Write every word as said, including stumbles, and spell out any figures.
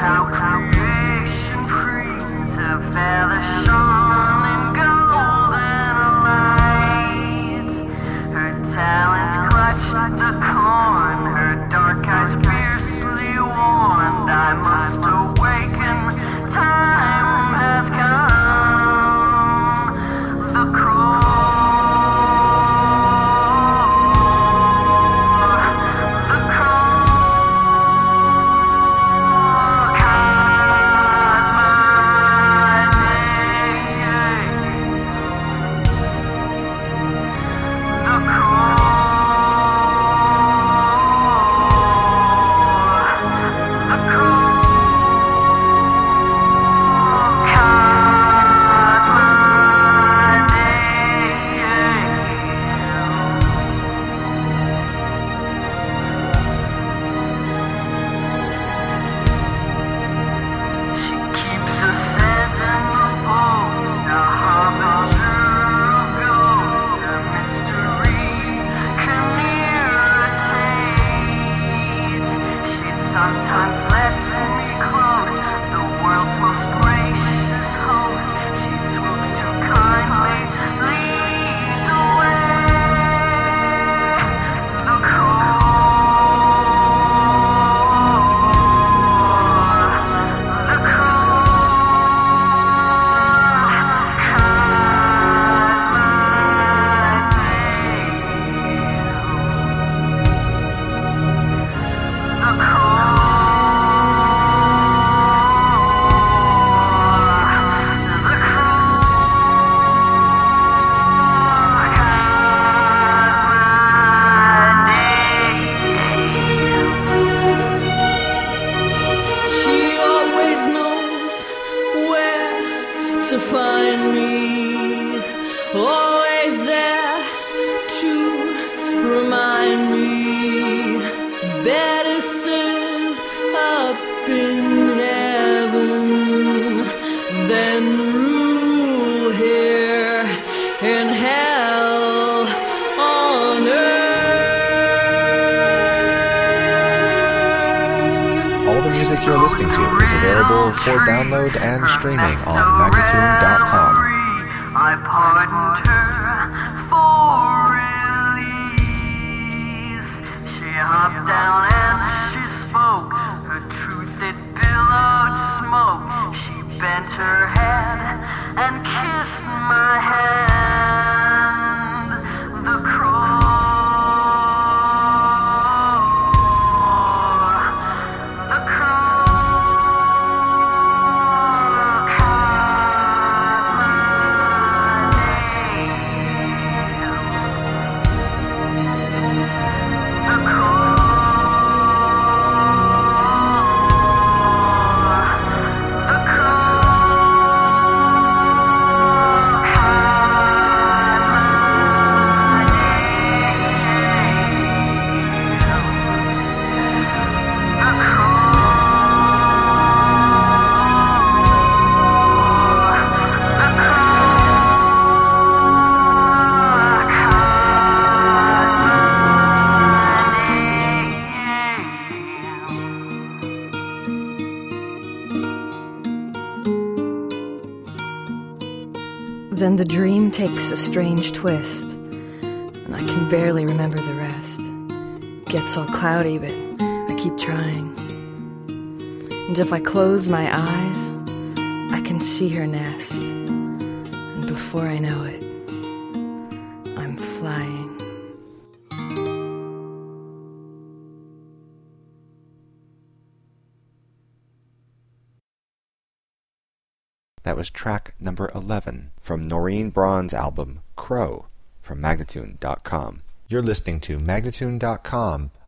how creation preens her feathers shone in golden light. Her talons clutch the corn, her dark eyes fiercely warned. I must awaken, time has come. The crow, the crow calls my name. The crow, the crow calls my She keeps a sentinel post, a harbinger of ghosts, a mystery can irritate. She sometimes lets me close, the world's most gracious host. She swoops to kindly lead the way. The crow, the crow calls my name. The crow, the crow calls my name. She always knows where to find me, always there to remind me. Better serve up in heaven than rule here in hell on earth. All the music you're listening to is available for download and streaming on Magnatune dot com. I pardoned her for release. She hopped down and she spoke. Her truth it billowed smoke. She bent her head and kissed my hand. The crow, the crow calls my name. The crow, the crow calls my Then the dream takes a strange twist, and I can barely remember the rest. Gets all cloudy, but I keep trying. And if I close my eyes, I can see her nest. And before I know it, I'm flying. That was track number eleven from Noreen Braun's album Crow from Magnatune dot com. You're listening to Magnatune dot com